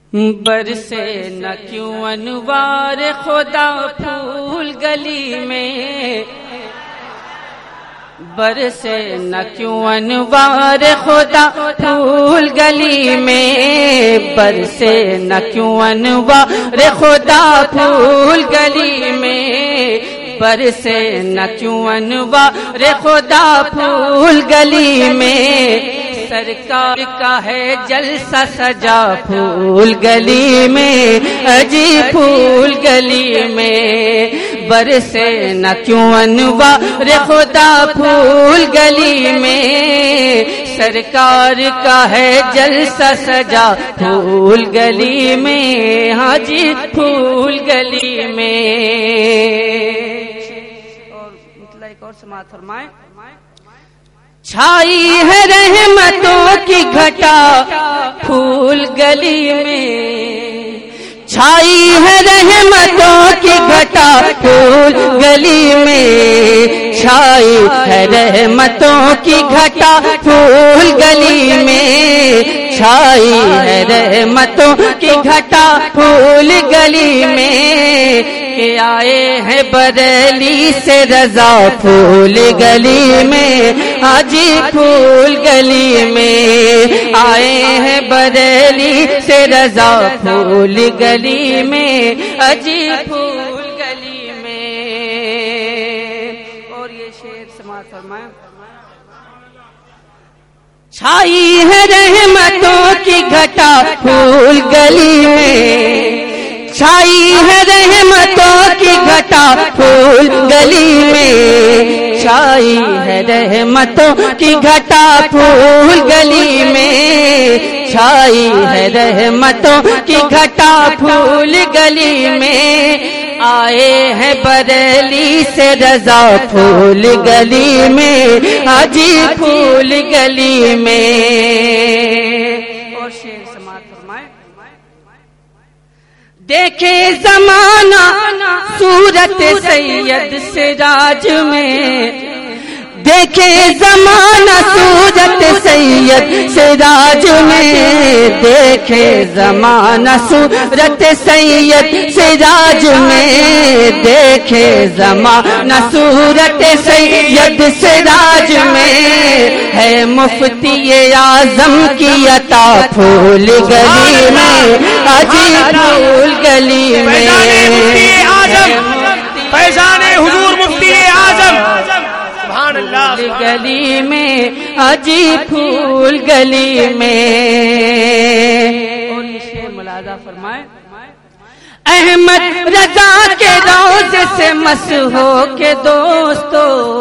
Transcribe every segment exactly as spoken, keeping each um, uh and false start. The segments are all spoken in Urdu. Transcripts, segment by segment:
برسے نہ کیوں انوار خدا پھول گلی میں، برسے نہ کیوں انوار خدا پھول گلی میں، برسے نہ کیوں انوار خدا پھول گلی میں، برسے نہ کیوں انوار خدا پھول گلی میں، سرکار کا ہے جلسہ سجا پھول گلی میں، اجی پھول گلی میں، برسے نہ کیوں انوار خدا پھول گلی میں، سرکار کا ہے جلسہ سجا پھول گلی میں، ہاں جی پھول گلی میں۔ اور مطلع ایک اور سماعت فرمائیں۔ چھائی ہے رحمتوں کی گھٹا پھول گلی میں، چھائی ہے رحمتوں کی گھٹا پھول گلی میں، چھائی ہے رحمتوں کی گھٹا پھول گلی میں، چھائی ہے رحمتوں کی گھٹا پھول گلی میں، کہ آئے ہیں بریلی سے رضا پھول گلی میں، حاجی پھول گلی میں، آئے ہیں بریلی سے رضا پھول گلی میں، حاجی پھول گلی میں۔ اور یہ شعر سماعت فرمائیں۔ چھائی ہے رحمتوں کی گھٹا پھول گلی میں، چھائی ہے رحمتوں کی گھٹا پھول گلی میں، چھائی ہے رحمتوں کی گھٹا پھول گلی میں، چھائی ہے رحمتوں کی گھٹا پھول گلی میں، آئے ہیں بریلی سے رضا پھول گلی میں، حاجی پھول گلی میں۔ اور شعر سماعت فرمائیں۔ دیکھے زمانہ صورت سید سراج میں، دیکھے زمانہ صورت سید سراج میں، دیکھے زمانہ صورت سید سراج میں، دیکھے زمانہ صورت سید سراج میں، ہے مفتی اعظم کی عطا پھول گلی میں، حاجی پھول گلی میں، فیضان حضور مفتی اعظم پھول گلی میں، حاجی پھول گلی میں۔ اور اسے ملاحظہ فرمائے۔ احمد رضا کے روضے سے مس ہو کے دوستو،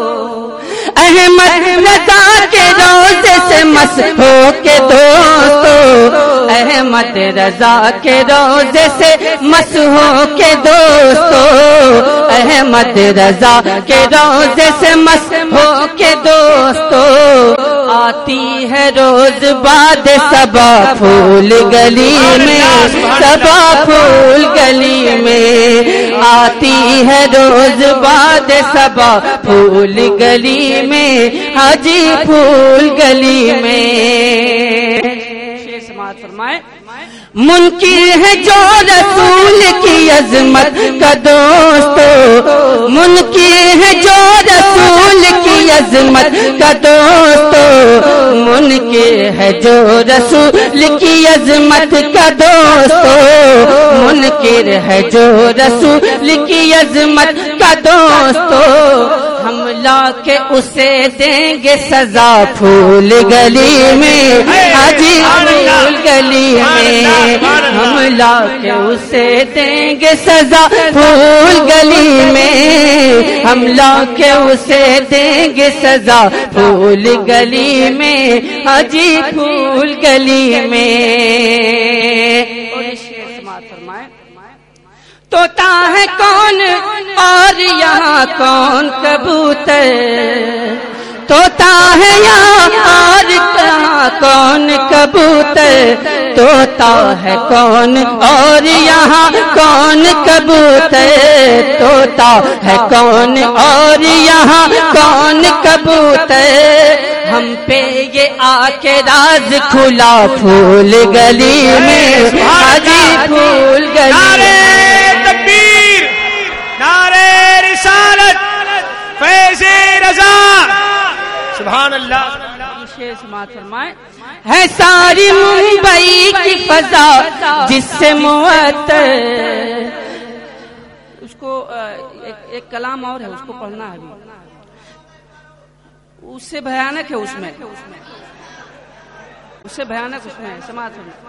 احمد رضا کے روضے سے مس ہو کے دوستو، احمد رضا کے روضے سے مس ہو کے دوستو، احمد رضا کے روضے سے مس ہو کے دوستو، آتی ہے روز بعد صبا پھول گلی میں، صبا پھول گلی میں، آتی ہے روز بعد صبا پھول گلی میں، حاجی پھول گلی میں۔ شعر سماعت فرمائیں۔ منکر ہے جو رسول کی عظمت کا دوستو، منکر ہے جو رسول کی عظمت کا دوستو، منکر ہے جو رسول کی عظمت کا دوستو، منکر ہے جو رسول کی عظمت کا دوستو، ہم لا کے اسے دیں گے سزا پھول گلی میں، حاجی پھول گلی میں، ہم لا کے اسے دیں گے سزا پھول گلی میں، ہم لا کے اسے دیں گے سزا پھول گلی میں، حاجی پھول گلی میں۔ اور یہ شعر سماعت فرمائیں۔ طوطا ہے کون اور یہاں کون کبوتر، طوطا ہے یہاں اور کہاں کون کبوتر، طوطا ہے کون اور یہاں کون کبوتر، طوطا ہے کون اور یہاں کون کبوتر، ہم پہ یہ آ کے راز کھلا پھول گلی میں، حاجی سماعت فرمائیں. ہے ساری ممبئی کی فضا جس سے معطر. اس کو ایک, ایک کلام اور ہے, اس کو پڑھنا ہے ابھی, اس سے بھیانک ہے, اس میں اس سے بھیانک اس میں سماعت فرمائیں.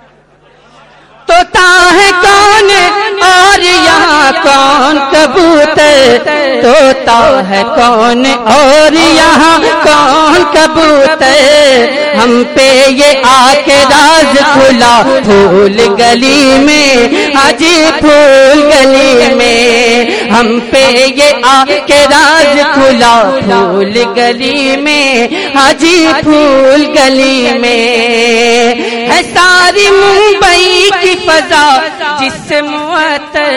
طوطا ہے کون اور یہاں کون کبوتر, طوطا ہے کون اور یہاں کون کبوتر. ہم پہ یہ آ کے راز کھلا پھول گلی میں, آجی پھول گلی میں. ہم پہ یہ آ کے راز کھلا پھول گلی میں, آجی پھول گلی میں. ہے ساری ممبئی کی فضا جس سے معطر,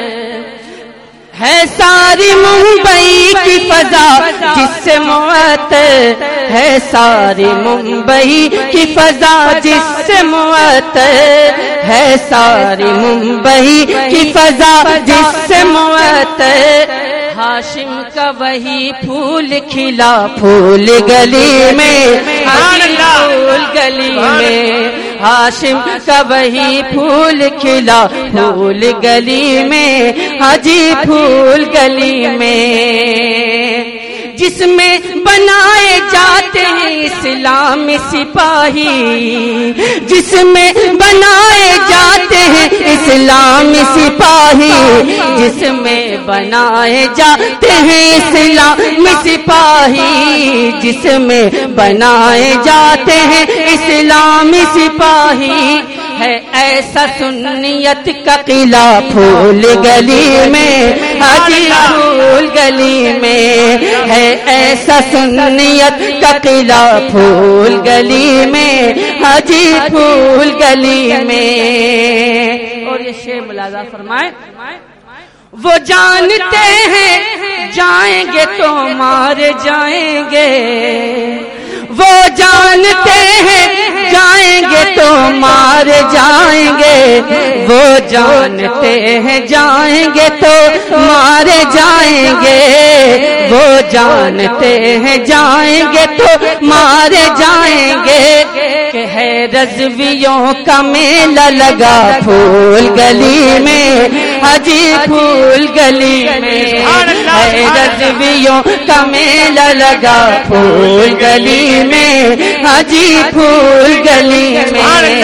ہے ساری ممبئی کی فضا جس سے معطر, ہے ساری ممبئی کی فضا جس سے معطر, ہے ساری ممبئی کی فضا جس سے معطر. ہاشم کا وہی پھول کھلا پھول گلی میں, پھول گلی میں. ہاشم کا وہی پھول کھلا پھول گلی میں, حاجی پھول گلی میں. جس میں بنائے جاتے ہیں اسلامی سپاہی, جس میں بنائے جاتے ہیں اسلامی سپاہی, جس میں بنائے جاتے ہیں اسلامی سپاہی, جس میں بنائے جاتے ہیں اسلامی سپاہی. ہے ایسا سنیت کا قلعہ پھول گلی میں, حاجی پھول گلی میں. ہے ایسا سنیت کا قلعہ پھول گلی میں, حاجی پھول گلی میں. اور یہ شعر ملاحظہ فرمائیں. وہ جانتے ہیں جائیں گے تو مارے جائیں گے, وہ جانتے ہیں جائیں گے تو مار جائیں گے, وہ جانتے ہیں جائیں گے تو مارے جائیں گے, وہ جانتے ہیں جائیں گے تو مارے جائیں گے. کہ ہے رضویوں کا میلہ لگا پھول گلی میں, حاجی پھول گلی میں. ہے رضویوں کا میلہ لگا پھول گلی میں, حاجی پھول گلی میں.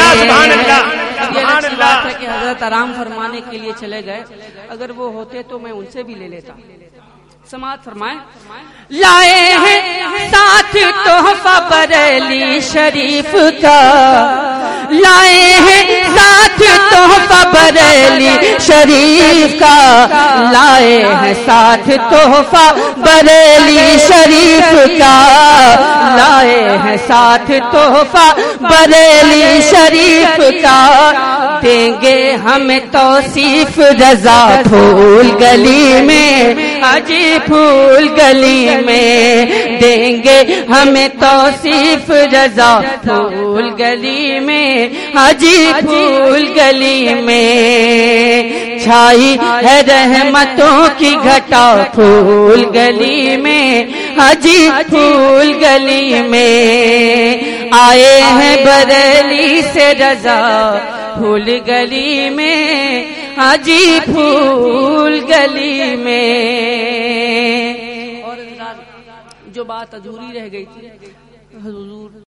بات ہے کہ حضرت آرام فرمانے کے لیے چلے گئے, اگر وہ ہوتے تو میں ان سے بھی لے لیتا. سماعت فرمائیں. لائے ہیں ساتھ تحفہ بریلی شریف کا, لائے ہیں ساتھ تحفہ بریلی شریف کا, لائے ہیں ساتھ تحفہ بریلی شریف کا, لائے ہیں ساتھ تحفہ بریلی شریف کا. دیں گے ہمیں توصیف رضا پھول گلی میں, حاجی پھول گلی میں. دیں گے ہمیں توصیف رضا پھول گلی میں, حاجی پھول گلی میں. چھائی ہے رحمتوں کی گھٹا پھول گلی میں, حاجی پھول گلی میں. آئے ہیں بریلی سے رضا پھول گلی میں, حاجی پھول گلی میں. اور جو بات ادھوری رہ گئی تھی حضور